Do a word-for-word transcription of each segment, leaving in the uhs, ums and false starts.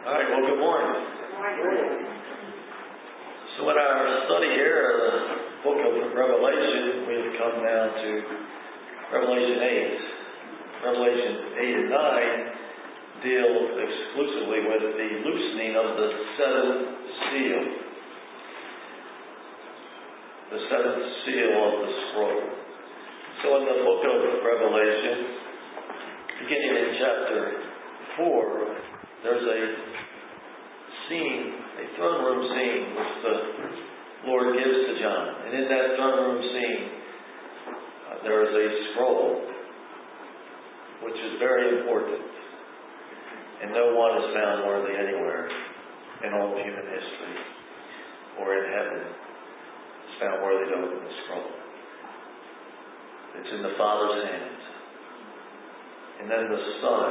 All right, well, good morning. So in our study here of the book of Revelation, we have come now to Revelation eight. Revelation eight and nine deal exclusively with the loosening of the seventh seal. The seventh seal of the scroll. So in the book of Revelation, beginning in chapter four, there's a scene, a throne room scene, which the Lord gives to John. And in that throne room scene, uh, there is a scroll, which is very important. And no one is found worthy anywhere in all of human history or in heaven is found worthy to open the scroll. It's in the Father's hand. And then the Son,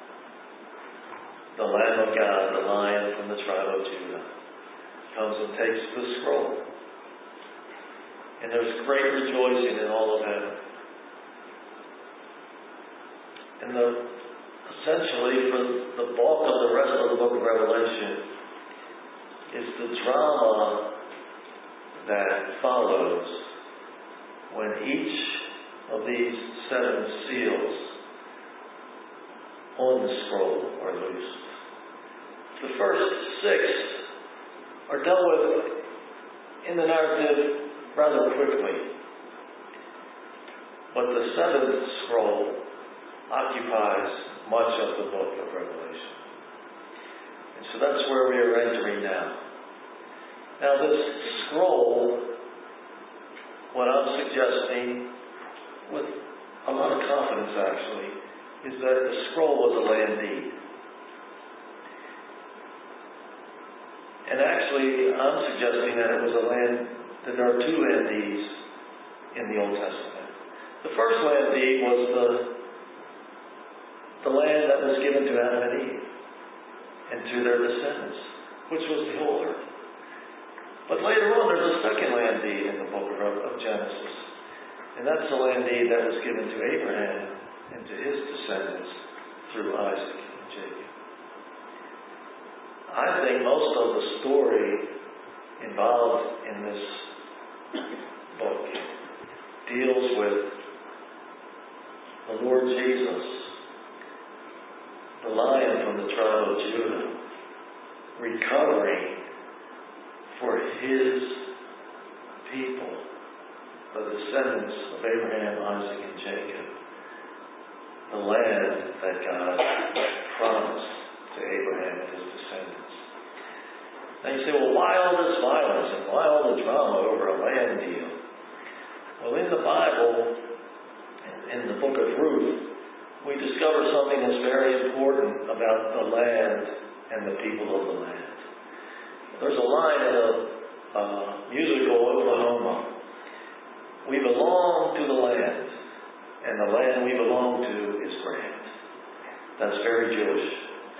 the Lamb of God, the Lion from the tribe of Judah, comes and takes the scroll. And there's great rejoicing in all of heaven. And the, essentially, for the bulk of the rest of the book of Revelation, is the drama that follows when each of these seven seals on the scroll are loosed. The first six are dealt with in the narrative rather quickly. But the seventh scroll occupies much of the book of Revelation. And so that's where we are entering now. Now this scroll, what I'm suggesting with a lot of confidence actually, is that the scroll was a land deed. And actually, I'm suggesting that it was a land, that there are two land deeds in the Old Testament. The first land deed was the, the land that was given to Adam and Eve and to their descendants, which was the whole earth. But later on, there's a second land deed in the book of, of Genesis. And that's the land deed that was given to Abraham and to his descendants through Isaac and Jacob. I think most of the story involved in this book deals with the Lord Jesus, the Lion from the tribe of Judah, recovering for his people, the descendants of Abraham, Isaac, and Jacob, the land that God promised to Abraham and his descendants. Now you say, well, why all this violence and why all the drama over a land deal? Well, in the Bible, in the book of Ruth, we discover something that's very important about the land and the people of the land. There's a line in a uh, musical, Oklahoma. We belong to the land, and the land we belong to is grand. That's very Jewish.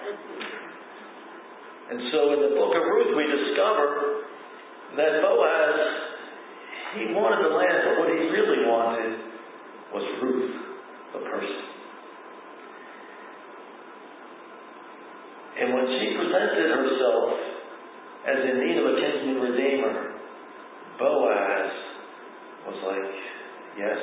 And so in the book of Ruth, we discover that Boaz, he wanted the land, but what he really wanted was Ruth, the person. And when she presented herself as in need of a kinsman redeemer, Boaz was like, yes,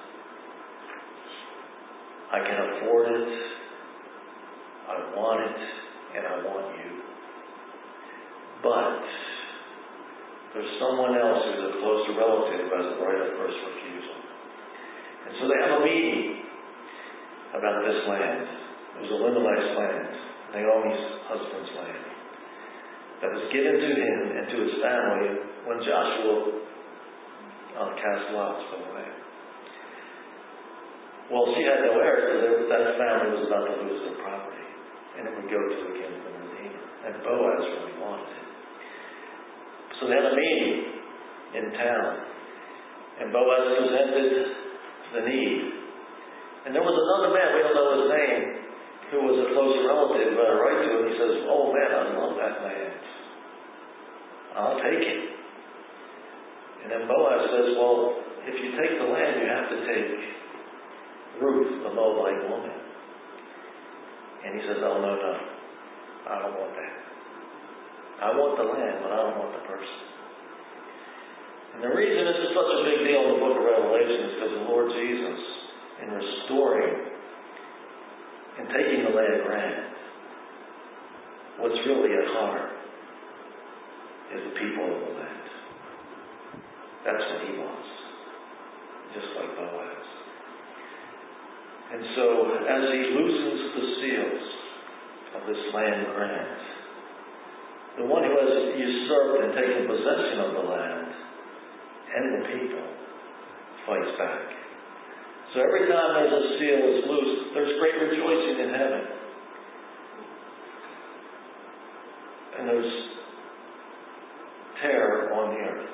I can afford it, I want it, and I want you. But there's someone else who's a closer relative who has the right of first refusal. And so they have a meeting about this land. It was Elimelech's land, Naomi's husband's land, that was given to him and to his family when Joshua uh, cast lots for the land. Well, she had no heirs, so that family was about to lose their property, and it would go to the kinsman redeemer. And Boaz really wanted it. So they had a meeting in town, and Boaz presented the need. And there was another man, we don't know his name, who was a close relative, who had a right to it. He says, oh man, I love that land. I'll take it. And then Boaz says, well, if you take the land, you have to take Ruth, the Moabite woman. And he says, oh, no, no. I don't want that. I want the land, but I don't want the person. And the reason this is such a big deal in the book of Revelation is because the Lord Jesus, in restoring and taking the land grant, what's really at heart is the people of the land. That's what he wants. Just like Boaz. And so, as he loosens the seals of this land grant, the one who has usurped and taken possession of the land and the people fights back. So every time there's a seal is loosed, there's great rejoicing in heaven. And there's terror on the earth.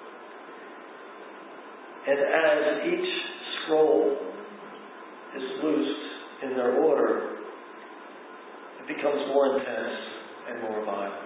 And as each scroll is loosed in their order, it becomes more intense and more violent.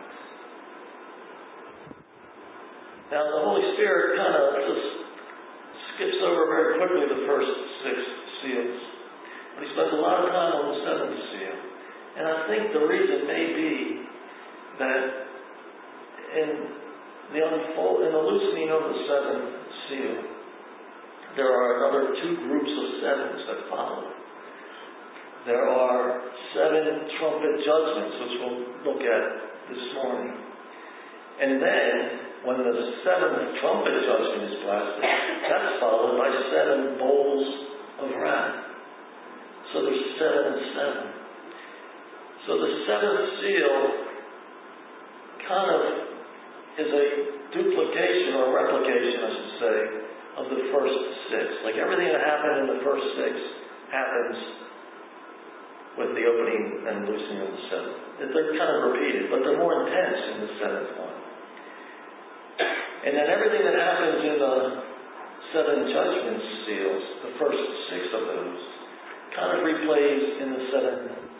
Now the Holy Spirit kind of just skips over very quickly the first six seals. But he spends a lot of time on the seventh seal. And I think the reason may be that in the unfold, in the loosening of the seventh seal, there are another two groups of sevens that follow. There are seven trumpet judgments, which we'll look at this morning. And then, when the seventh trumpet judgment is blasted, that's followed by seven bowls of wrath. So there's seven and seven. So the seventh seal kind of is a duplication or replication, I should say, of the first six. Like everything that happened in the first six happens with the opening and loosening of the seventh. They're kind of repeated, but they're more intense in the seventh one. And then everything that happens in the seven judgment seals, the first six of those, kind of replays in the seven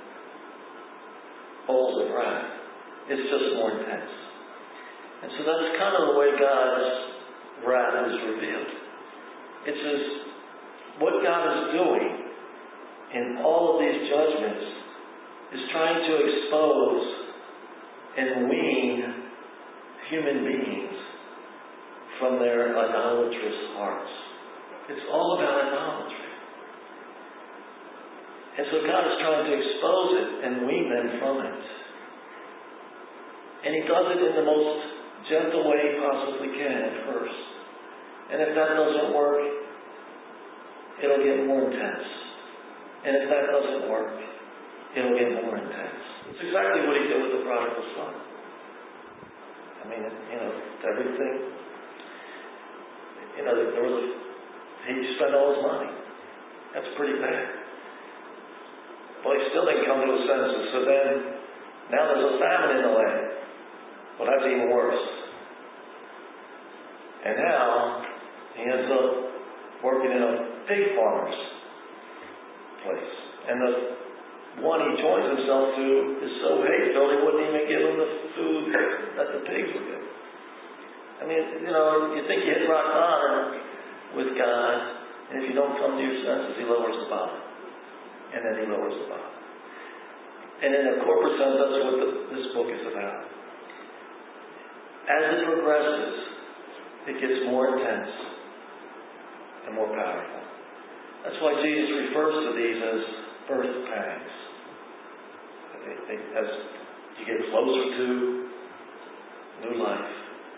bowls of wrath. It's just more intense. And so that's kind of the way God's wrath is revealed. It's as what God is doing in all of these judgments is trying to expose and wean human beings from their idolatrous hearts. It's all about idolatry. And so God is trying to expose it and wean them from it. And he does it in the most gentle way he possibly can at first. And if that doesn't work, it'll get more intense. And if that doesn't work, it'll get more intense. It's exactly what he did with the prodigal son. I mean, you know, everything, you know, there was a, he spent all his money. That's pretty bad. Well, he still didn't come to his senses. So then, now there's a famine in the land. Well, that's even worse. And now, he ends up working in a pig farmer's place. And the one he joins himself to is so hate-filled he wouldn't even give him the food that the pigs would get. I mean, you know, you think you hit rock bottom with God, and if you don't come to your senses, he lowers the bottom. And then he lowers the bottom. And in a corporate sense, that's what the, this book is about. As it progresses, it gets more intense and more powerful. That's why Jesus refers to these as birth pangs. They, they, as you get closer to new life,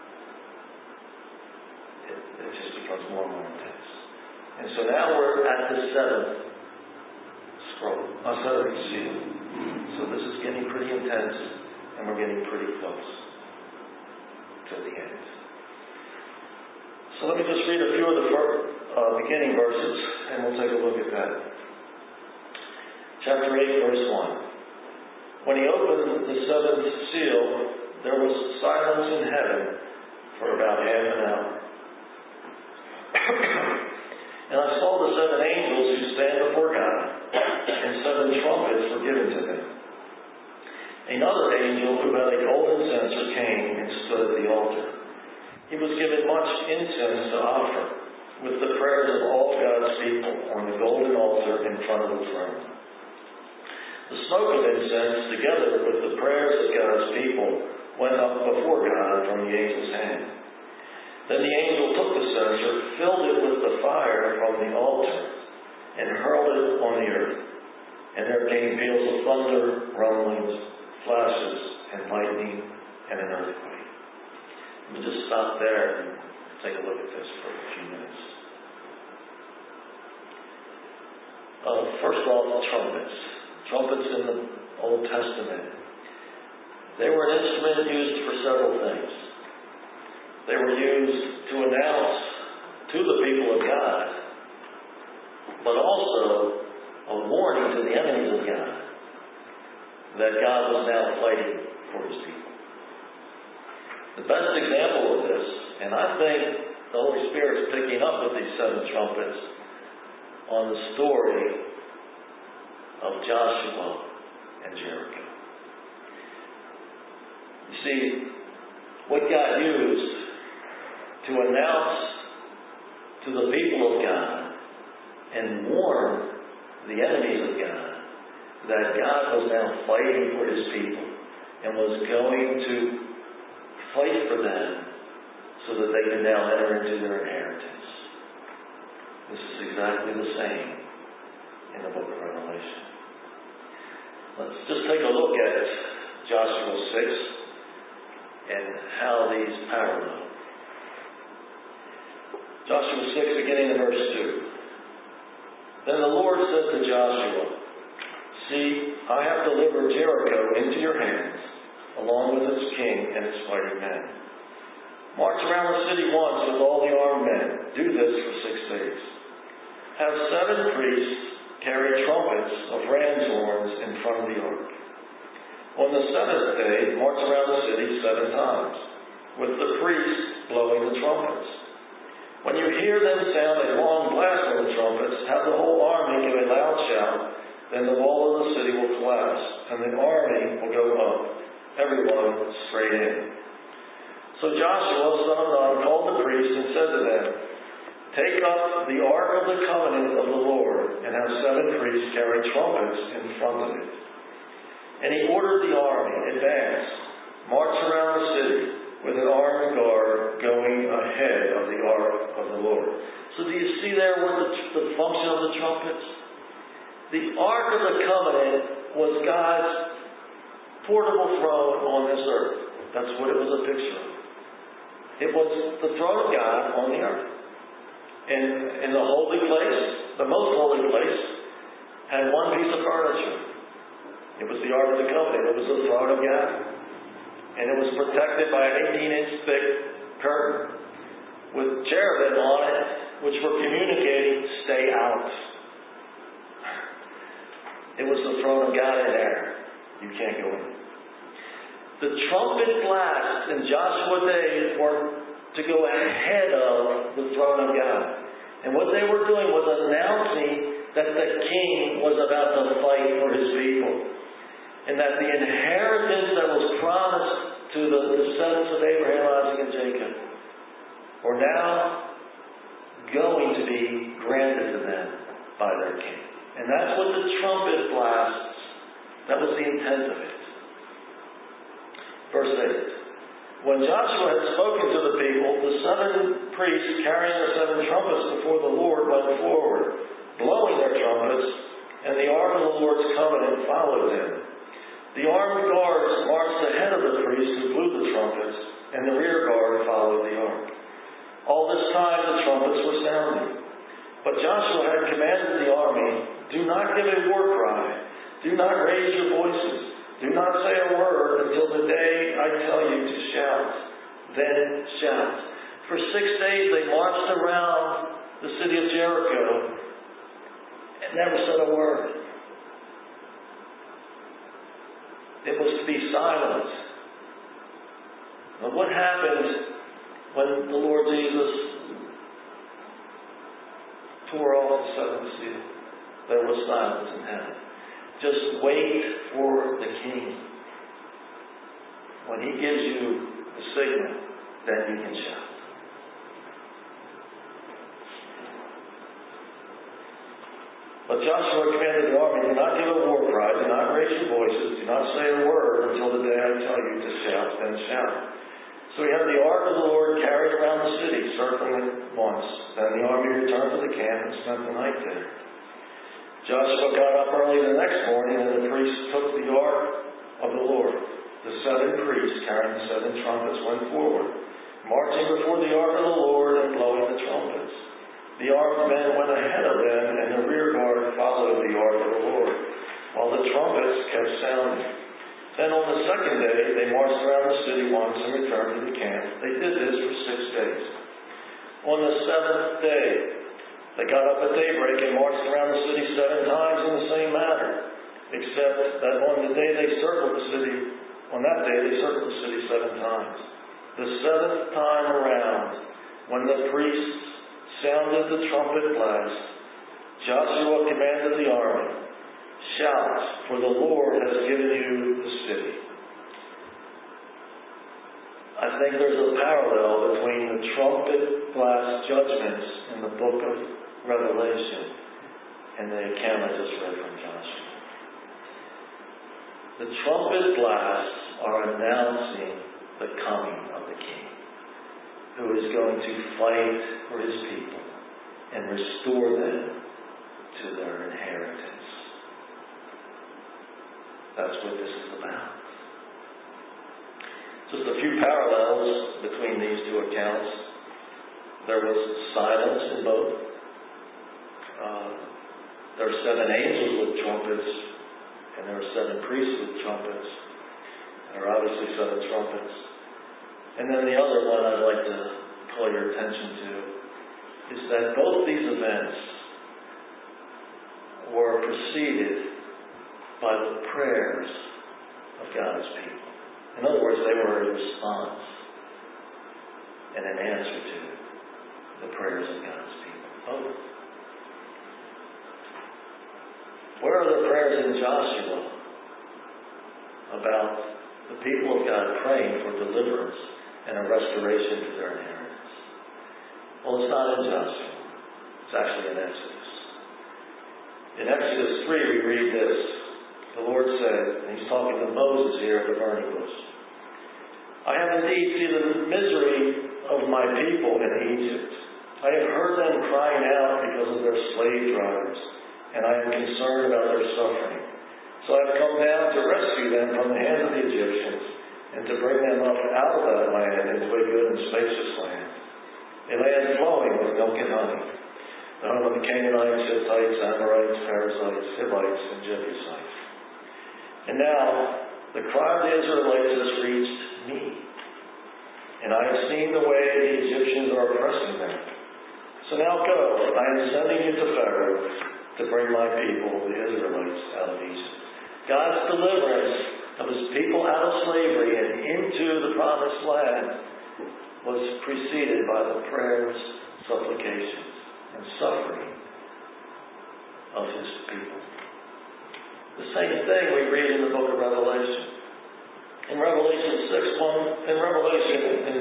it, it just becomes more and more intense. And so now we're at the seventh scroll, a seventh seal. So this is getting pretty intense, and we're getting pretty close to the end. So let me just read a few of the first, uh, beginning verses, and we'll take a look at that. Chapter eight, verse one. When he opened the seventh seal, there was silence in heaven for about half an hour. And I saw the seven angels who stand before God, and seven trumpets were given to them. Another angel who had a golden censer came and stood at the altar. He was given much incense to offer, with the prayers of all God's people on the golden altar in front of the throne. The smoke of incense, together with the prayers of God's people, went up before God from the angel's hand. Then the angel took the censer, filled it with the fire from the altar, and hurled it on the earth. And there came peals of thunder, rumblings, flashes, and lightning, and an earthquake. Let me just stop there and take a look at this for a few minutes. Uh, first of all, trumpets. Trumpets in the Old Testament. They were an instrument used for several things. They were used to announce to the people of God, but also a warning to the enemies of God that God was now fighting for His people. The best example of this, and I think the Holy Spirit is picking up with these seven trumpets on the story of Joshua and Jericho. You see, what God used to announce to the people of God and warn the enemies of God that God was now fighting for His people and was going to fight for them so that they can now enter into their inheritance. This is exactly the same in the book of Revelation. Let's just take a look at Joshua six and how these parallel. Joshua six, beginning in verse two. Then the Lord said to Joshua, "See, I have delivered Jericho into your hands, along with its king and its fighting men. March around the city once with all the armed men. Do this for six days. Have seven priests carry trumpets of ram's horns in front of the ark. On the seventh day, march around the city seven times, with the priests blowing the trumpets. When you hear them sound a long blast on the trumpets, have the whole army give a loud shout. Then the wall of the city will collapse, and the army will go up, everyone straight in." So Joshua, son of Nun, called the priests and said to them, "Take up the ark of the covenant of the Lord, and have seven priests carry trumpets in front of it." And he ordered the army, "Advance, march around the city, with an armed guard going ahead of the ark of the Lord." So do you see there what the, the function of the trumpets? The Ark of the Covenant was God's portable throne on this earth. That's what it was a picture of. It was the throne of God on the earth. And in the holy place, the most holy place, had one piece of furniture. It was the Ark of the Covenant. It was the throne of God. And it was protected by an eighteen inch thick curtain with cherubim on it, which were communicating, "Stay out." It was the throne of God in there. You can't go in. The trumpet blasts in Joshua days were to go ahead of the throne of God. And what they were doing was announcing that the king was about to fight for his people. And that the inheritance that was promised to the descendants of Abraham, Isaac, and Jacob were now going to be granted to them by their king. And that's what the trumpet blasts, that was the intent of it. Verse eight. When Joshua had spoken to the people, the seven priests carrying their seven trumpets before the Lord went forward, blowing their trumpets, and the ark of the Lord's covenant followed them. The armed guards marched ahead of the priests who blew the trumpets, and the rear guard followed the ark. All this time the trumpets were sounding. But Joshua had commanded the army, "Do not give a war cry. Do not raise your voices. Do not say a word until the day I tell you to shout. Then shout." For six days they marched around the city of Jericho and never said a word. It was to be silent. But what happened when the Lord Jesus tore off the seventh seal? There was silence in heaven. Just wait for the King. When He gives you the signal, then you can shout. But Joshua commanded the army, do not give a war cry, do not raise your voices, do not say a word until the day I tell you to shout, then shout. So he had the ark of the Lord carried around the city, circling it once. Then the army returned to the camp and spent the night there. Joshua got up early the next morning, and the priests took the ark of the Lord. The seven priests carrying the seven trumpets went forward, marching before the ark of the Lord and blowing the trumpets. The armed men went ahead of them, and the rear guard followed the ark of the Lord, while the trumpets kept sounding. Then on the second day, they marched around the city once and returned to the camp. They did this for six days. On the seventh day, they got up at daybreak and marched around the city seven times in the same manner, except that on the day they circled the city, on that day they circled the city seven times. The seventh time around, when the priests sounded the trumpet blast, Joshua commanded the army, shout, for the Lord has given you the city. I think there's a parallel between the trumpet blast judgments in the book of Revelation and the account I just read from Joshua. The trumpet blasts are announcing the coming of the King, who is going to fight for his people and restore them to their inheritance. That's what this is about. Just a few parallels between these two accounts. There was silence in both. Uh, there are seven angels with trumpets, and there are seven priests with trumpets. There are obviously seven trumpets. And then the other one I'd like to call your attention to is that both these events were preceded by the prayers of God's people. In other words, they were a response and an answer to the prayers of God's people. Both. Where are the prayers in Joshua about the people of God praying for deliverance and a restoration to their inheritance? Well, it's not in Joshua. It's actually in Exodus. In Exodus three, we read this. The Lord said, and he's talking to Moses here at the burning bush, I have indeed seen the misery of my people in Egypt. I have heard them crying out because of their slave drivers, and I am concerned about their suffering. So I have come down to rescue them from the hand of the Egyptians, and to bring them up out of that land into a good and spacious land, a land flowing with milk and honey, the home of the Canaanites, Hittites, Amorites, Perizzites, Hivites, and Jebusites. And now, the cry of the Israelites has reached me, and I have seen the way the Egyptians are oppressing them. So now go, I am sending you to Pharaoh to bring my people, the Israelites, out of Egypt. God's deliverance of his people out of slavery and into the promised land was preceded by the prayers, supplications, and suffering of his people. The same thing we read in the book of Revelation. In Revelation six, one, in Revelation, in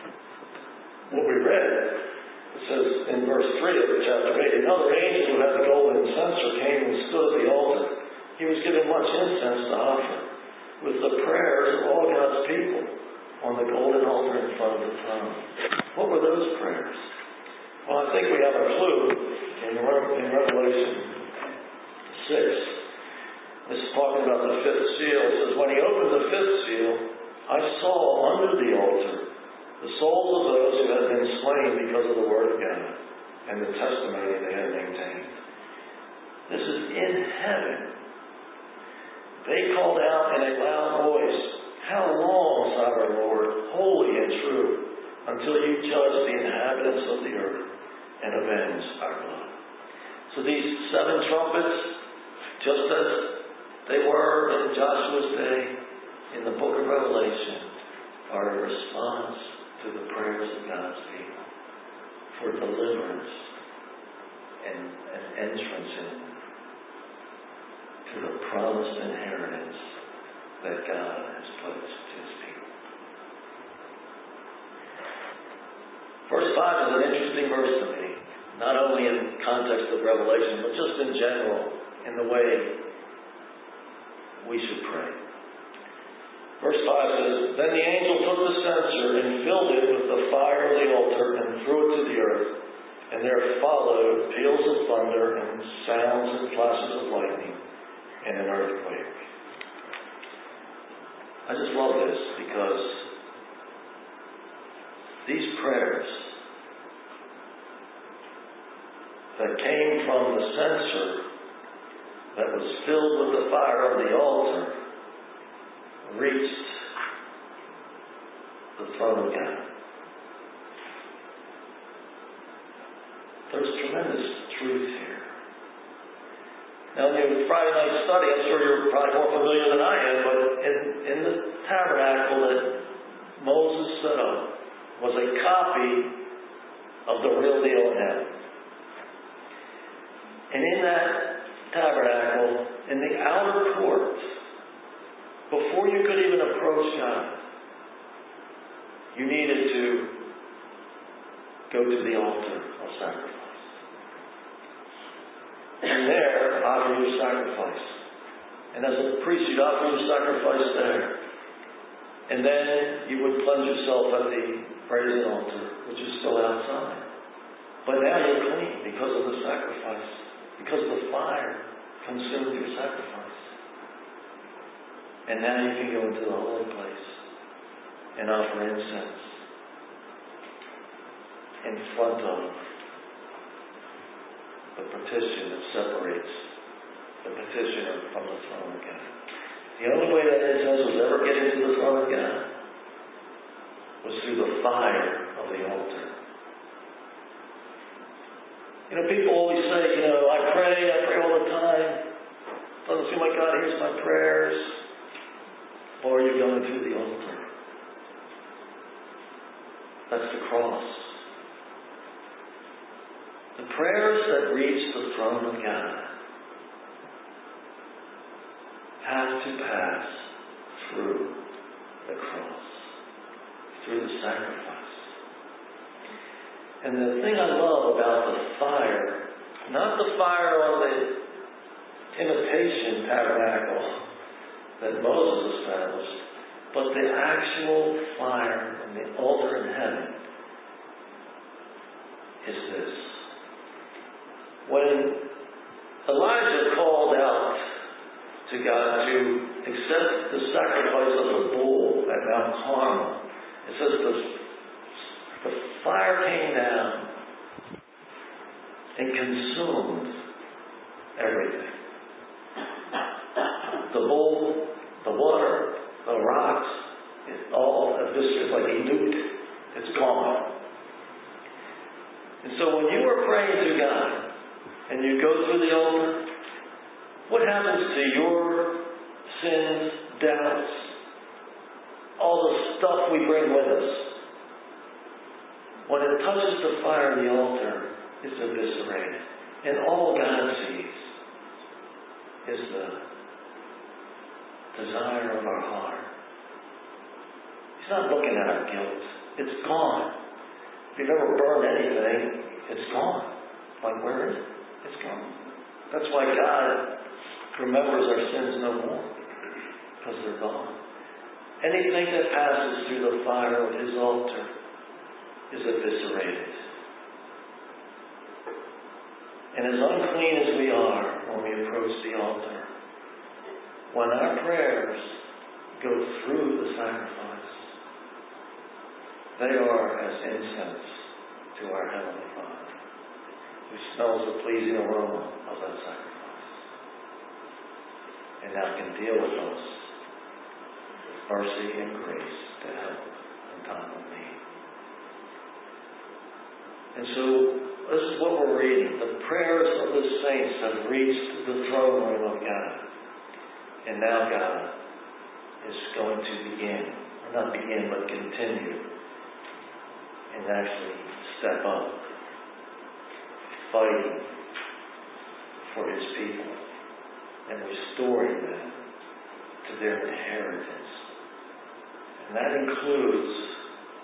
what we read, it says in verse three of chapter eight, another angel who had the golden censer came and stood at the altar. He was given much incense to offer, with the prayers of all God's people on the golden altar in front of the throne. What were those prayers? Well, I think we have a clue in, in Revelation six. This is talking about the fifth seal. It says, when he opened the fifth seal, I saw under the altar the souls of those who had been slain because of the word of God and the testimony they had maintained. This is in heaven. They called out in a loud voice, how long, sovereign Lord, holy and true, until you judge the inhabitants of the earth and avenge our blood. So these seven trumpets, just as they were in Joshua's day, in the book of Revelation, are a response to the prayers of God's people for deliverance and an entrance in to the promised inheritance that God has pledged to his people. Verse five is an interesting verse to me, not only in context context of Revelation, but just in general, in the way we should pray. Verse five says, Then the angel took the censer and filled it with the fire of the altar and threw it to the earth. And there followed peals of thunder and sounds and flashes of lightning and an earthquake. I just love this because these prayers that came from the censer that was filled with the fire of the altar reached the throne of God. There's tremendous truth here. Now, in your Friday night study, I'm sure you're probably more familiar than I am, but in, in the tabernacle that Moses set up was a copy of the real deal in heaven. And in that tabernacle, in the outer court, before you could even approach God, you needed to go to the altar of sacrifice. And there, offer your sacrifice. And as a priest, you'd offer your sacrifice there. And then you would cleanse yourself at the brazen altar, which is still outside. But now you're clean because of the sacrifice. Because the fire consumed your sacrifice. And now you can go into the holy place and offer incense in front of the partition that separates the petitioner from the throne of God. The only way that incense was ever getting to the throne of God was through the fire of the altar. You know, people always say, you know, I pray, I pray all the time. Doesn't seem like God hears my prayers. Or you're going through the altar. That's the cross. The prayers that reach the throne of God have to pass through the cross, through the sacrifice. And the thing I love about the fire, not the fire on the imitation tabernacle that Moses established, but the actual fire on the altar in heaven, is this. When Elijah called out to God to accept the sacrifice of the bull at Mount Carmel, it says the, the fire came down and consumed everything. The bull, the water, the rocks, it all of this is like a nuke. It's gone. And so when you are praying to God and you go through the altar, what happens to your sins, doubts, all the stuff we bring with us? When it touches the fire of the altar, it's eviscerated. And all God sees is the desire of our heart. He's not looking at our guilt. It's gone. If you've ever burned anything, it's gone. Like, where is it? It's gone. That's why God remembers our sins no more. Because they're gone. Anything that passes through the fire of His altar is eviscerated. And as unclean as we are when we approach the altar, when our prayers go through the sacrifice, they are as incense to our Heavenly Father, who smells the pleasing aroma of that sacrifice, and now can deal with us with mercy and grace to help in time of need. And so, this is what we're reading. The prayers of the saints have reached the throne room of God. And now God is going to begin, or not begin, but continue, and actually step up, fighting for His people and restoring them to their inheritance. And that includes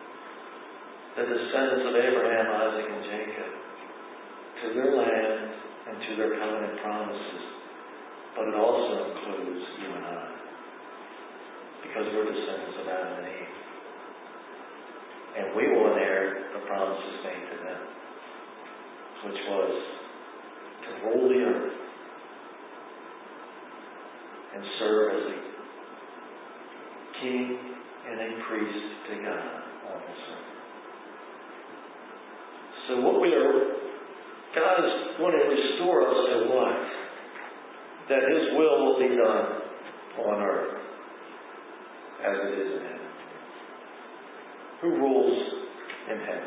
the descendants of Abraham, Isaac, and Jacob to their land and to their covenant promises. But it also includes you and I, because we're descendants of Adam and Eve. And we will inherit the promises made to them, which was to rule the earth and serve as a king and a priest to God on this earth. So what we are, God is going to restore us to what? That His will will be done on earth as it is in heaven. Who rules in heaven?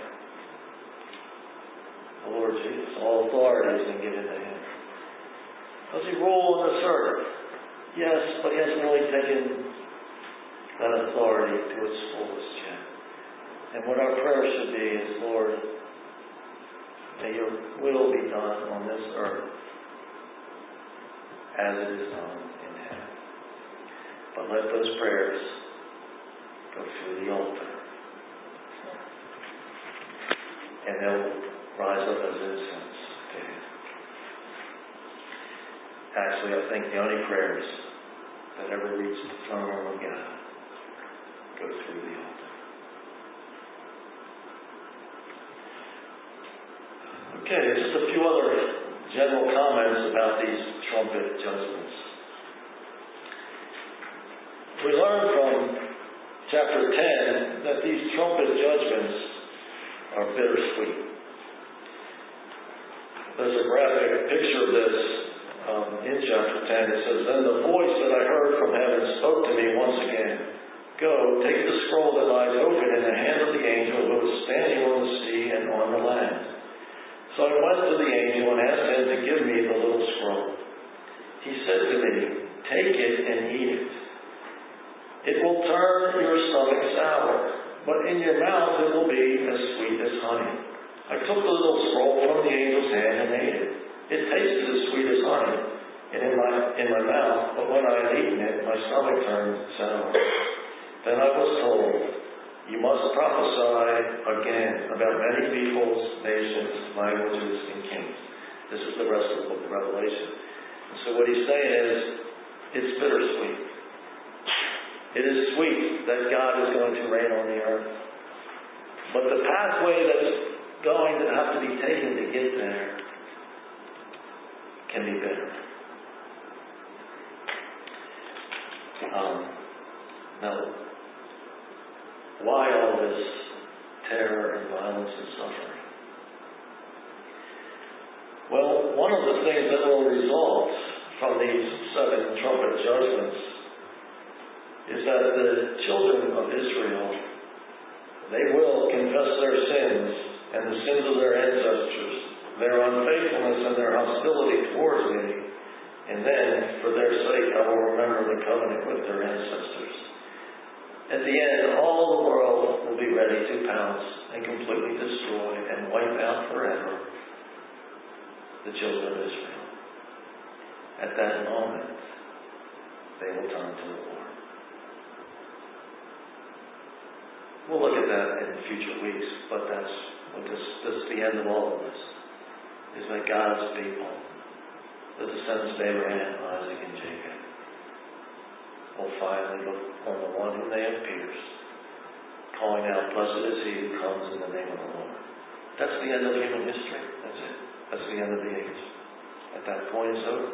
The Lord Jesus. All authority has been given to Him. Does He rule on this earth? Yes, but He hasn't really taken that authority to its fullest yet. And what our prayer should be is, Lord, may Your will be done on this earth as it is done in heaven. But let those prayers go through the altar. And they'll rise up as incense to Him. Actually, I think the only prayers that ever reach the throne room of God go through the altar. Okay, just a few other general comments about these trumpet judgments. We learn from chapter ten that these trumpet judgments are bittersweet. There's a graphic picture of this um, in chapter ten. It says, "Then the voice that I heard from heaven spoke to me once again. Go, take the scroll that lies open in the hand of the angel who is standing on the sea and on the land. So I went to the angel and asked him to give me the little scroll. He said to me, take it and eat it. It will turn your stomach sour, but in your mouth it will be as sweet as honey. I took the little scroll from the angel's hand and ate it. It tasted as sweet as honey and in my, in my mouth, but when I had eaten it, my stomach turned sour. Then I was told, you must prophesy again about many peoples, nations, languages, and kings." This is the rest of the book of Revelation. And so what he's saying is, it's bittersweet. It is sweet that God is going to reign on the earth. But the pathway that's going to have to be taken to get there can be bitter. Um, now, why all this terror and violence and suffering? Well, one of the things that will result from these seven trumpet judgments is that the children of Israel, they will confess their sins and the sins of their ancestors, their unfaithfulness and their hostility towards me, and then, for their sake, I will remember the covenant with their ancestors. At the end, all the world will be ready to pounce and completely destroy and wipe out forever the children of Israel. At that moment, they will turn to the Lord. We'll look at that in future weeks, but that's what this, this is the end of all of this, is that God's people, the descendants of Abraham, Isaac, and Jacob, will finally look on the one whom they have pierced, calling out, "Blessed is he who comes in the name of the Lord." That's the end of human history. That's it. That's the end of the age. At that point, it's over.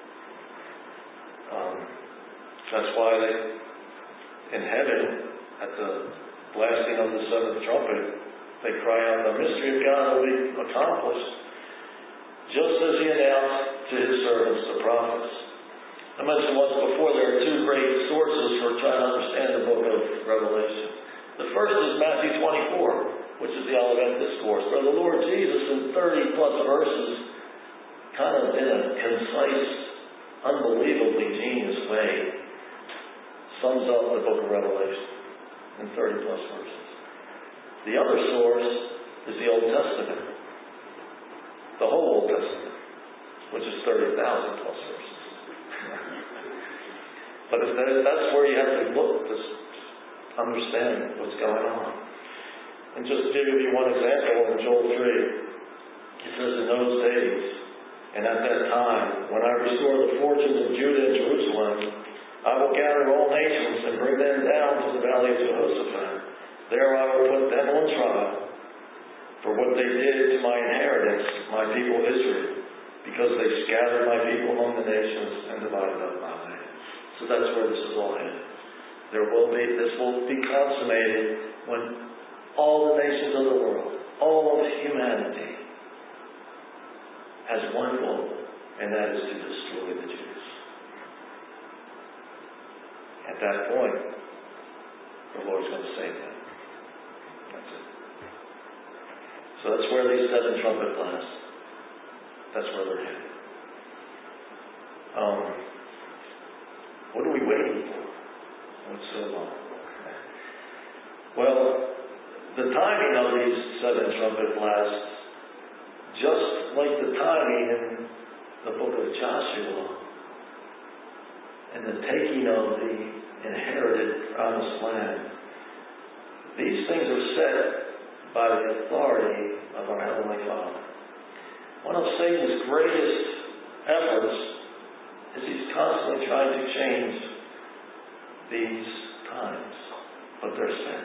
Um, that's why they, in heaven, at the blasting of the seventh trumpet, they cry out, "The mystery of God will be accomplished, just as he announced to his servants, the prophets." I mentioned once before there are two great sources for trying to understand the book of Revelation. The first is Matthew twenty-four, which is the Olivet Discourse, where the Lord Jesus, in thirty plus verses, kind of in a concise, unbelievably genius way, sums up the book of Revelation in thirty plus verses. The other source is the Old Testament, the whole Old Testament, which is thirty thousand plus verses. But if that, that's where you have to look to understand what's going on. And just to give you one example in Joel three, it says, "In those days And at that time, when I restore the fortunes of Judah and Jerusalem, I will gather all nations and bring them down to the valley of Jehoshaphat. There I will put them on trial for what they did to my inheritance, my people Israel, because they scattered my people among the nations and divided up my land. So that's where this is all headed. There will be, this will be consummated when all the nations of the world, all of humanity, has one goal, and that is to destroy the Jews. At that point, the Lord's going to save them. That's it. So that's where these seven trumpet blasts, that's where they're headed. Um, what are we waiting for? What's so long? Well, the timing of these seven trumpet blasts, just like the timing in the book of Joshua and the taking of the inherited promised land, these things are set by the authority of our Heavenly Father. One of Satan's greatest efforts is he's constantly trying to change these times, but they're set.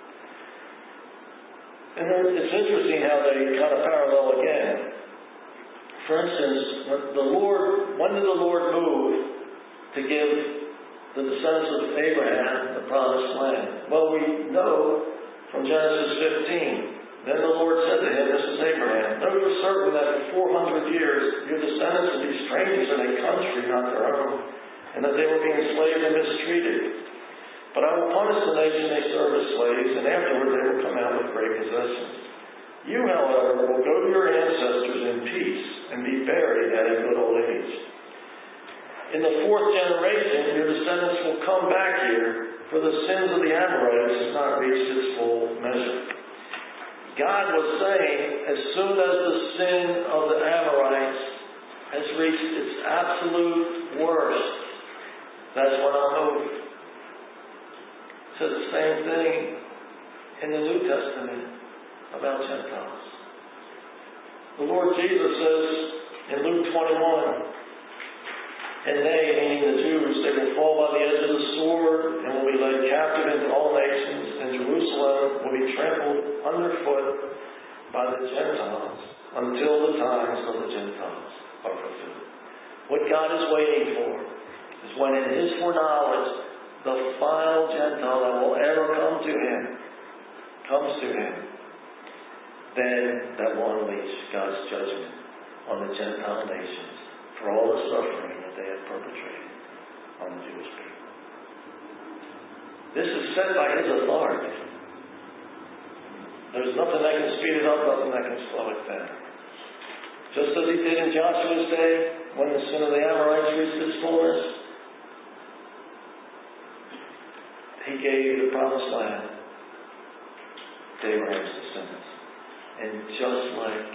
And it's interesting how they kind of parallel again. For instance, when the Lord, when did the Lord move to give the descendants of Abraham the promised land? Well, we know from Genesis fifteen. Then the Lord said to him, this is Abraham, know for certain that for four hundred years your descendants will be strangers in a country not their own, and that they will be enslaved and mistreated. But I will punish the nation they serve as slaves, and afterward they will come out with great possessions. You, however, will go to your ancestors in peace and be buried at a good old age. In the fourth generation, your descendants will come back here, for the sins of the Amorites has not reached its full measure. God was saying, as soon as the sin of the Amorites has reached its absolute worst, that's when I'll move. It says the same thing in the New Testament about Gentiles. The Lord Jesus says in Luke twenty-one, and they, meaning the Jews, they will fall by the edge of the sword and will be led captive into all nations, and Jerusalem will be trampled underfoot by the Gentiles until the times of the Gentiles are fulfilled. What God is waiting for is when in His foreknowledge the final Gentile that will ever come to Him comes to Him, then that will unleash God's judgment on the Gentile nations for all the suffering that they have perpetrated on the Jewish people. This is set by His authority. There's nothing that can speed it up, nothing that can slow it down. Just as He did in Joshua's day, when the sin of the Amorites reached its fullness, He gave the promised land to Abraham's descendants. And just like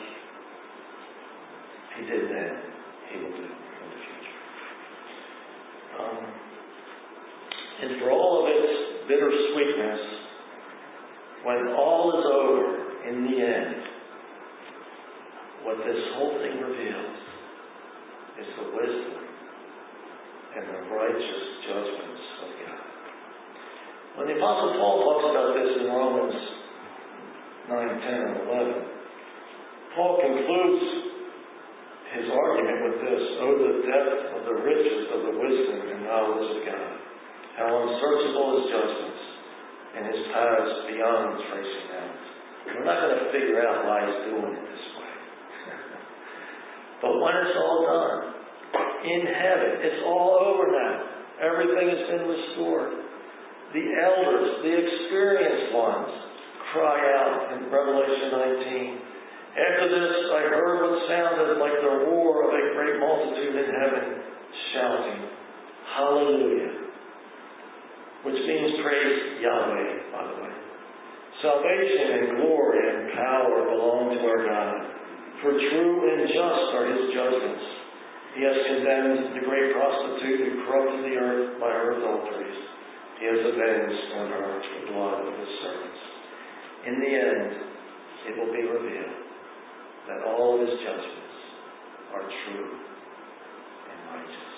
He did then, He will do in the future. Um, and for all of its bittersweetness, when all is over, in the end, what this whole thing reveals is the wisdom and the righteous judgments of God. When the Apostle Paul talks about this in Romans nine, ten, and eleven, Paul concludes his argument with this: oh, the depth of the riches of the wisdom and knowledge of God. How unsearchable His judgments and His paths beyond tracing out. We're not going to figure out why He's doing it this way. But when it's all done, in heaven, it's all over now. Everything has been restored. The elders, the experienced ones, cry out in Revelation nineteen. After this, I heard what sounded like the roar of a great multitude in heaven, shouting, Hallelujah! Which means praise Yahweh, by the way. Salvation and glory and power belong to our God, for true and just are His judgments. He has condemned the great prostitute who corrupted the earth by her adulteries. He has avenged on her the blood of His servants. In the end, it will be revealed that all of His judgments are true and righteous.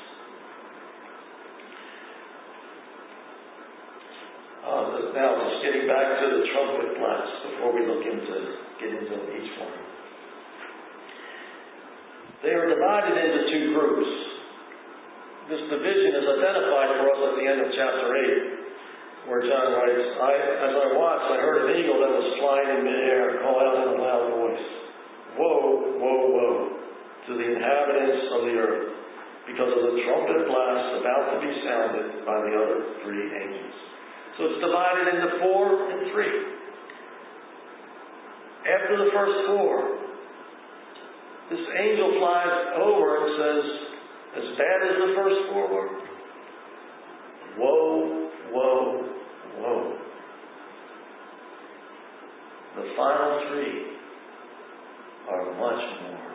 Uh, now, just getting back to the trumpet blast before we look into get into each one. They are divided into two groups. This division is identified for us at the end of chapter eight, where John writes, I, as I watched, I heard an eagle that was flying in midair call out in a loud voice, Woe, woe, woe, to the inhabitants of the earth, because of the trumpet blast about to be sounded by the other three angels. So it's divided into four and three. After the first four, this angel flies over and says, as bad as the first four were, woe, woe, woe. The final three are much more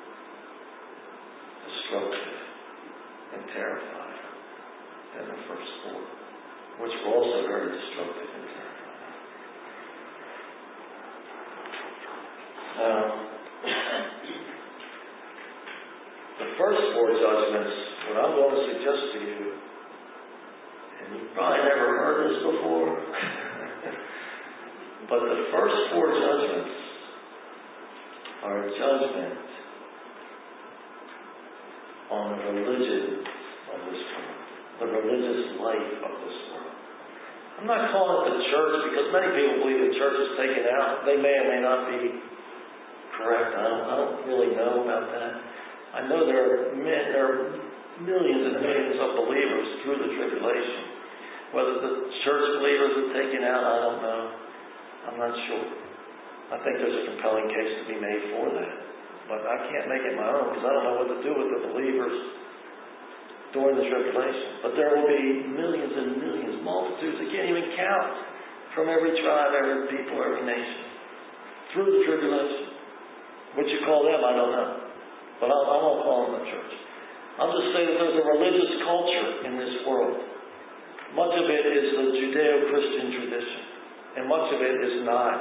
destructive and terrifying than the first four, which were also very destructive and terrifying. Now, the first four judgments, what I'm going to suggest to you, and you've probably never heard this before, but the first four judgments are a judgment on the religion of this world, the religious life of this world. I'm not calling it the church because many people believe the church is taken out. They may or may not be correct. I don't, I don't really know about that. I know there are, there are millions and millions of believers through the tribulation. Whether the church believers are taken out, I don't know. I'm not sure. I think there's a compelling case to be made for that. But I can't make it my own because I don't know what to do with the believers during the tribulation. But there will be millions and millions, multitudes, I can't even count, from every tribe, every people, every nation, through the tribulation. What you call them, I don't know. But I'll, I won't call them the church. I'll just say that there's a religious culture in this world. Much of it is the Judeo-Christian tradition. And much of it is not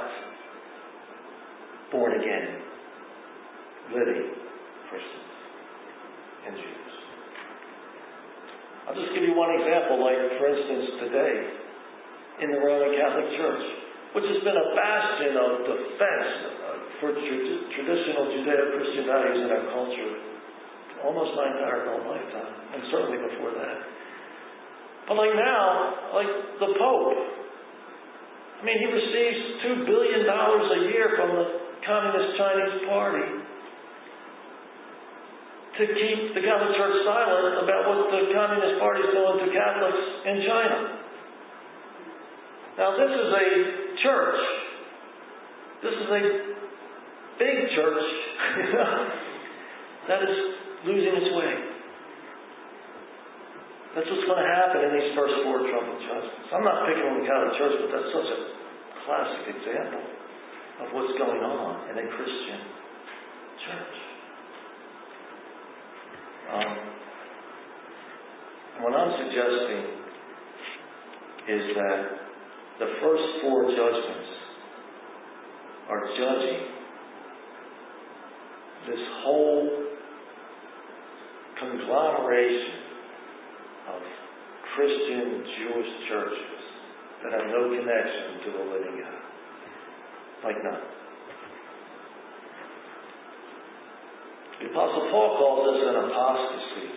born again, living Christians and Jews. I'll just give you one example, like, for instance, today, in the Roman Catholic Church, which has been a bastion of defense for tra- traditional Judeo-Christian values in our culture almost my entire adult lifetime, and certainly before that. But like now, like the Pope, I mean, he receives two billion dollars a year from the Communist Chinese Party to keep the Catholic Church silent about what the Communist Party is doing to Catholics in China. Now, this is a church. This is a big church that is losing its way. That's what's going to happen in these first four trumpet judgments. I'm not picking on the Catholic Church, but that's such a classic example of what's going on in a Christian church. Um, what I'm suggesting is that the first four judgments are judging this whole conglomeration of Christian Jewish churches that have no connection to the living God. Like none. The Apostle Paul calls this an apostasy.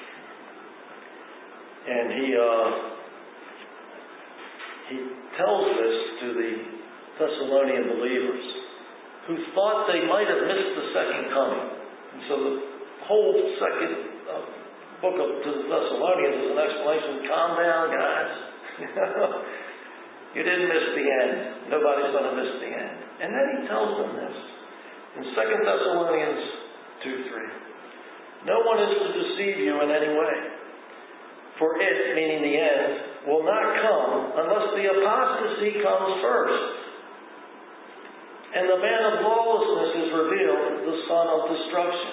And he uh, he tells this to the Thessalonian believers who thought they might have missed the second coming. And so the whole second uh, book of to the Thessalonians is an explanation. Calm down, guys. You didn't miss the end. Nobody's going to miss the end. And then he tells them this in Second Thessalonians two three. No one is to deceive you in any way. For it, meaning the end, will not come unless the apostasy comes first. And the man of lawlessness is revealed, the son of destruction.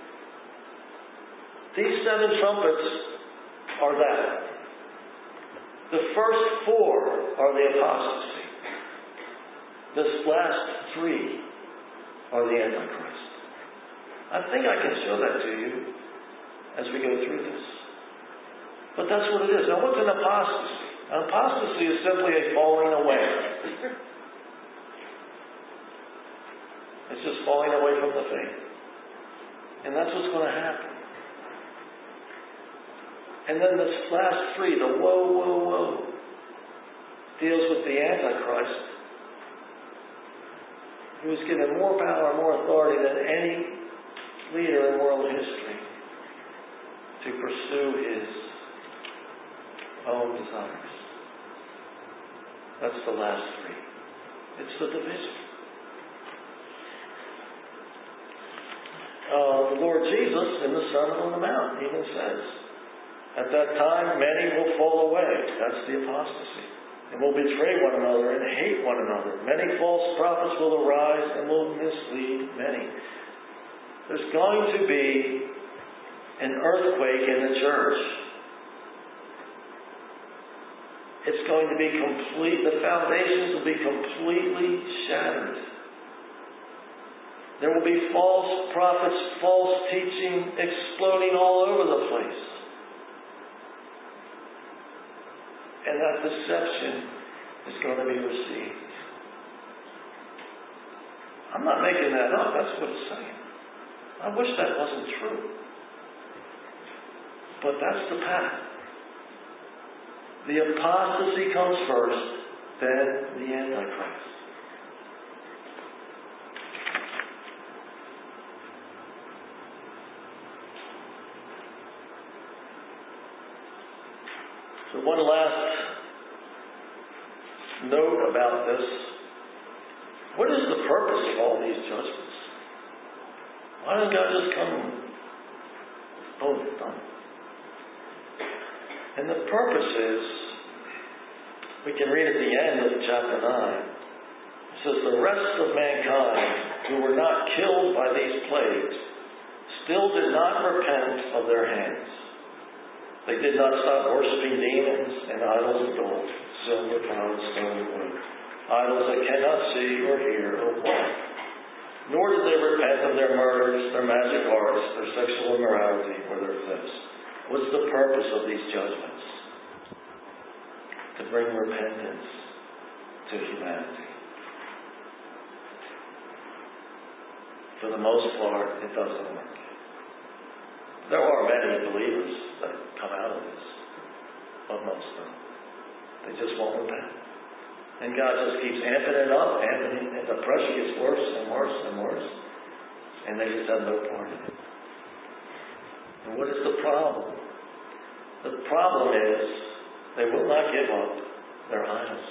These seven trumpets are that. The first four are the apostasy. The last three are the Antichrist. I think I can show that to you as we go through this. But that's what it is. Now, what's an apostasy? An apostasy is simply a falling away. It's just falling away from the faith. And that's what's going to happen. And then this last three, the whoa, whoa, whoa, deals with the Antichrist, who was given more power and more authority than any leader in world history to pursue his own desires. That's the last three. It's the division. Uh, the Lord Jesus in the Sermon on the Mount even says, at that time many will fall away. That's the apostasy. And will betray one another and hate one another. Many false prophets will arise and will mislead many. There's going to be an earthquake in the church. It's going to be complete, the foundations will be completely shattered. There will be false prophets, false teaching exploding all over the place. And that deception is going to be received. I'm not making that up. That's what it's saying. I wish that wasn't true. But that's the path. The apostasy comes first, then the Antichrist. So one last note about this. What is the purpose of all these judgments? Why doesn't God just come and boom, it's done? And the purpose is, we can read at the end of chapter nine. It says, the rest of mankind who were not killed by these plagues still did not repent of their hands. They did not stop worshiping demons and idols of gold, silver, bronze, stone, and wood, idols that cannot see or hear or walk. Nor did they repent of their murders, their magic arts, their sexual immorality, or their thefts. What's the purpose of these judgments? To bring repentance to humanity. For the most part, it doesn't work. There are many believers that come out of this, but most don't. They just won't repent. And God just keeps amping it up, amping it, and the pressure gets worse and worse and worse. And they just have no part in it. And what is the problem? The problem is they will not give up their idols.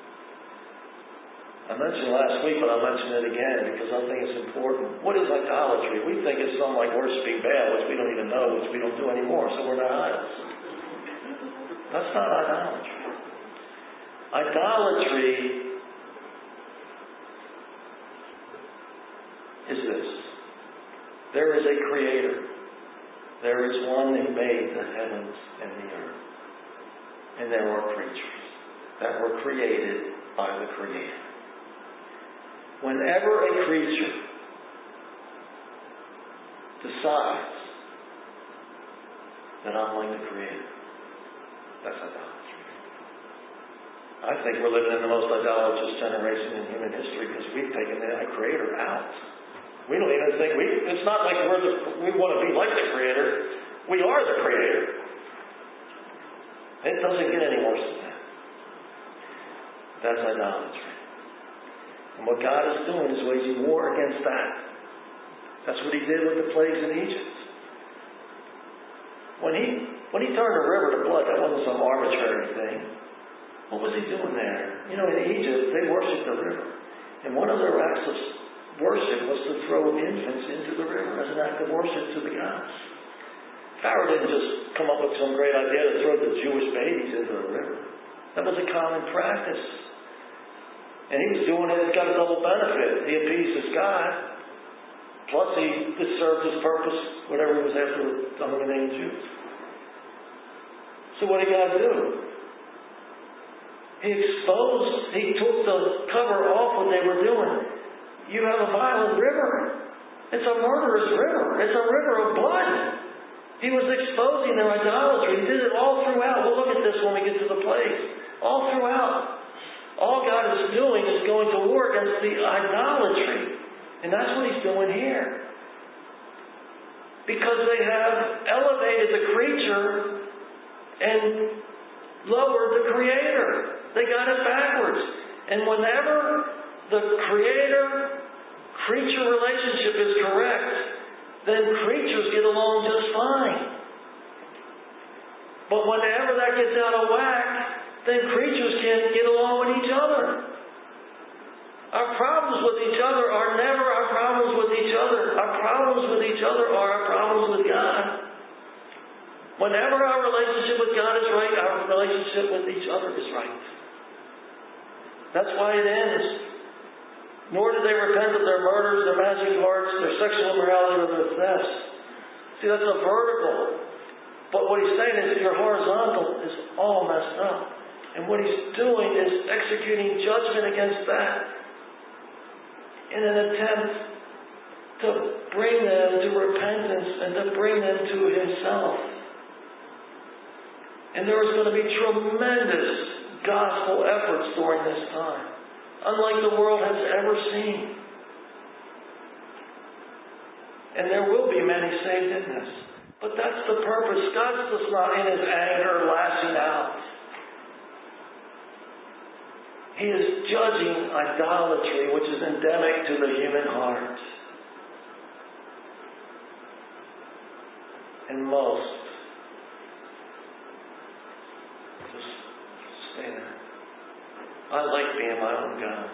I mentioned last week, but I'll mention it again because I think it's important. What is idolatry? We think it's something like worshiping Baal, which we don't even know, which we don't do anymore, so we're not idols. That's not idolatry. Idolatry is this. There is a creator. There is one who made the heavens and the earth. And there are creatures that were created by the Creator. Whenever a creature decides that I'm like the Creator, that's idolatry. I think we're living in the most idolatrous generation in human history because we've taken the Creator out. We don't even think, we, it's not like we're the, we want to be like the Creator. We are the Creator. It doesn't get any worse than that. That's idolatry. And what God is doing is waging war against that. That's what He did with the plagues in Egypt. When He when He turned the river to blood, that wasn't some arbitrary thing. What was He doing there? You know, in Egypt, they worshipped the river. And one of their acts of worship was to throw infants into the river as an act of worship to the gods. Pharaoh didn't just come up with some great idea to throw the Jewish babies into the river. That was a common practice. And he was doing it, he got a double benefit. He appeased his God, plus he it served his purpose, whatever he was after with the unnamed Jews. So what did God do? He exposed, he took the cover off what they were doing. You have a violent river. It's a murderous river. It's a river of blood. He was exposing their idolatry. He did it all throughout. We'll look at this when we get to the plagues. All throughout. All God is doing is going to war against the idolatry. And that's what He's doing here. Because they have elevated the creature and lowered the Creator. They got it backwards. And whenever the Creator-creature relationship is correct, then creatures get along just fine. But whenever that gets out of whack, then creatures can't get along with each other. Our problems with each other are never our problems with each other. Our problems with each other are our problems with God. Whenever our relationship with God is right, our relationship with each other is right. That's why it ends. Nor did they repent of their murders, their magic arts, their sexual immorality, or their thefts. See, that's a vertical. But what he's saying is your horizontal is all messed up. And what he's doing is executing judgment against that in an attempt to bring them to repentance and to bring them to Himself. And there is going to be tremendous gospel efforts during this time, unlike the world has ever seen. And there will be many saved in this. But that's the purpose. God's just not in His anger lashing out. He is judging idolatry, which is endemic to the human heart. And most just stay there. I like being my own God.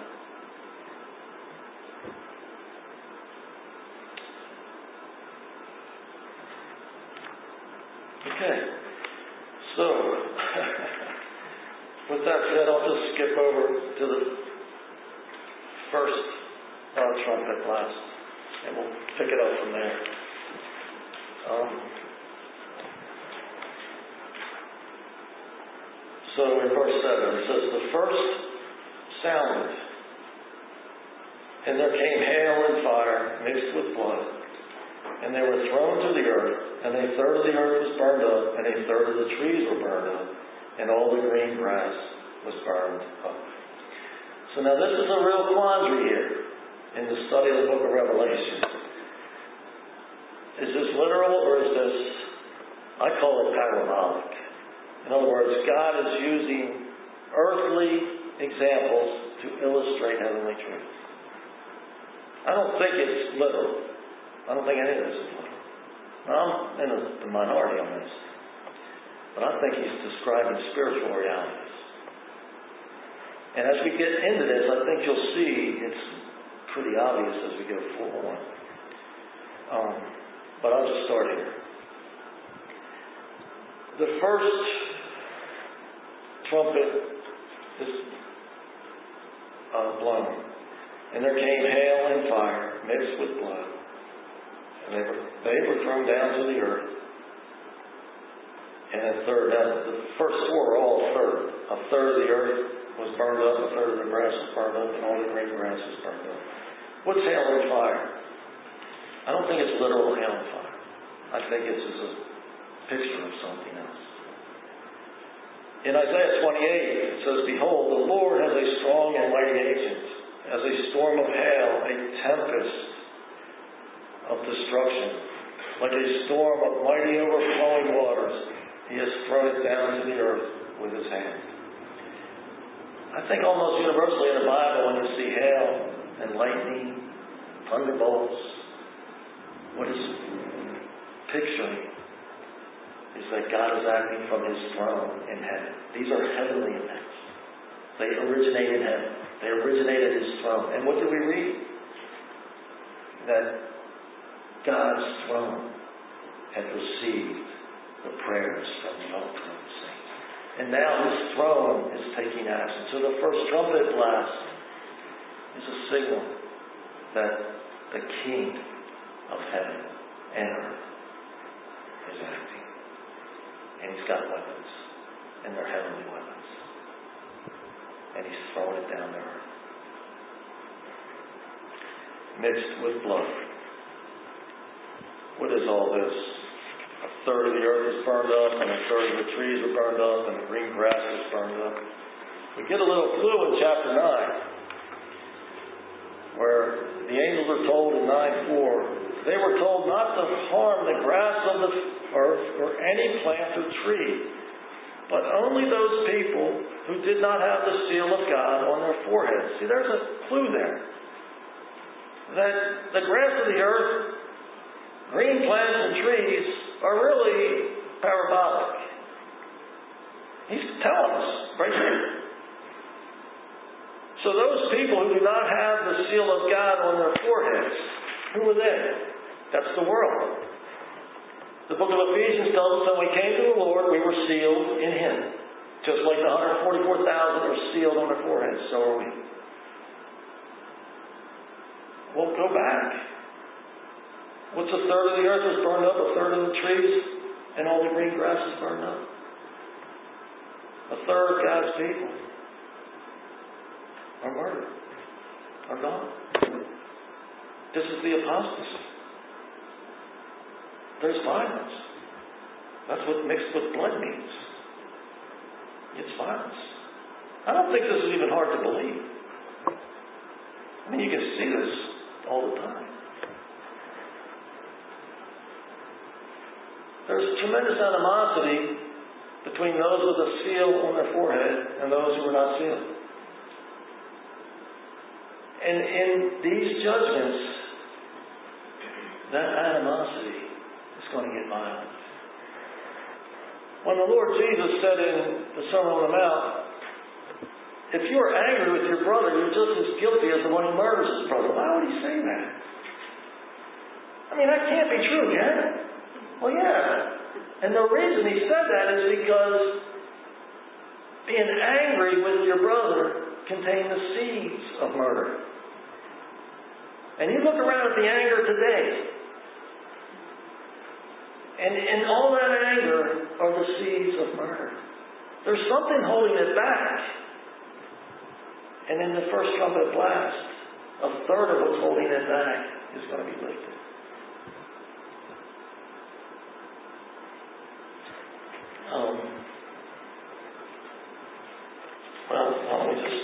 Okay. So, with that said, I'll just skip over to the first uh, trumpet blast, and we'll pick it up from there. Um, so in verse seven, it says, the first sounded, and there came hail and fire mixed with blood, and they were thrown to the earth, and a third of the earth was burned up, and a third of the trees were burned up, and all the green grass was burned up. So now this is a real quandary here in the study of the book of Revelation. Is this literal, or is this, I call it parabolic. In other words, God is using earthly examples to illustrate heavenly truth. I don't think it's literal. I don't think any of this is literal. Now, I'm in the minority on this. But I think he's describing spiritual realities. And as we get into this, I think you'll see it's pretty obvious as we go forward. Um, but I'll just start here. The first trumpet is uh, blown. And there came hail and fire mixed with blood. And they were, they were thrown down to the earth. And a third, now the first four are all a third. A third of the earth was burned up, a third of the grass was burned up, and all the green grass was burned up. What's hail and fire? I don't think it's literal hail and fire. I think it's just a picture of something else. In Isaiah twenty-eight, it says, behold, the Lord has a strong and mighty agent, as a storm of hail, a tempest of destruction, like a storm of mighty overflowing waters. He has thrown it down to the earth with His hand. I think almost universally in the Bible, when you see hail and lightning, thunderbolts, what is picturing is that God is acting from His throne in heaven. These are heavenly events. They originate in heaven. They originate at His throne. And what do we read? That God's throne had received the prayers from the altar of the saints. And now His throne is taking action. So the first trumpet blast is a signal that the King of heaven and earth is acting. And He's got weapons. And they're heavenly weapons. And He's throwing it down to earth. Mixed with blood. what is all this? A third of the earth is burned up, and a third of the trees are burned up, and the green grass is burned up. We get a little clue in chapter nine, where the angels are told in nine four, they were told not to harm the grass of the earth or any plant or tree, but only those people who did not have the seal of God on their foreheads. See, there's a clue there. That the grass of the earth, green plants and trees are really parabolic. He's telling us right here. So those people who do not have the seal of God on their foreheads, who are they? That's the world. The book of Ephesians tells us when we came to the Lord, we were sealed in Him. Just like the one hundred forty-four thousand are sealed on their foreheads, so are we. Well, go back. What's a third of the earth is burned up, a third of the trees, and all the green grass is burned up. A third of God's people are murdered, are gone. This is the apostasy. There's violence. That's what mixed with blood means. It's violence. I don't think this is even hard to believe. I mean, you can see this all the time. There's tremendous animosity between those with a seal on their forehead and those who are not sealed. And in these judgments, that animosity is going to get violent. When the Lord Jesus said in the Sermon on the Mount, if you are angry with your brother, you're just as guilty as the one who murders his brother. Why would he say that? I mean, that can't be true, can it? Well, yeah. And the reason he said that is because being angry with your brother contains the seeds of murder. And you look around at the anger today, and in all that anger are the seeds of murder. There's something holding it back. And in the first trumpet blast, a third of what's holding it back is going to be lifted. Um, well, why don't we just,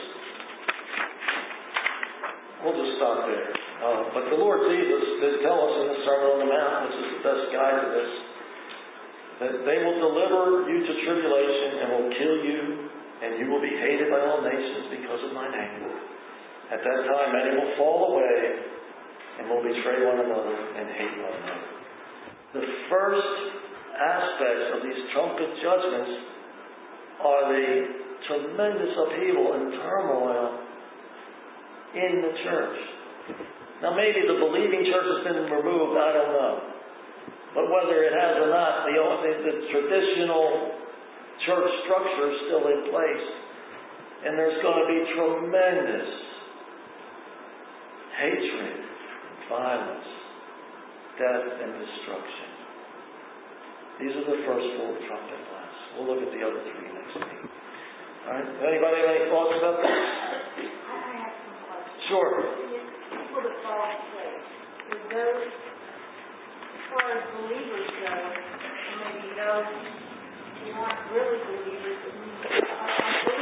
we'll just stop there. Uh, but the Lord Jesus did tell us in the Sermon on the Mount, which is the best guide to this, that they will deliver you to tribulation and will kill you, and you will be hated by all nations because of my name. At that time, many will fall away and will betray one another and hate one another. The first aspects of these trumpet judgments are the tremendous upheaval and turmoil in the church. Now, maybe the believing church has been removed, I don't know. But whether it has or not, the, the traditional church structure is still in place. And there's going to be tremendous hatred, violence, death, and destruction. These are the first four trumpet blasts. We'll look at the other three next week. All right. Anybody have any thoughts about this? I have some questions. Sure. People that fall asleep, with those, as far as believers go, maybe those who aren't really believers,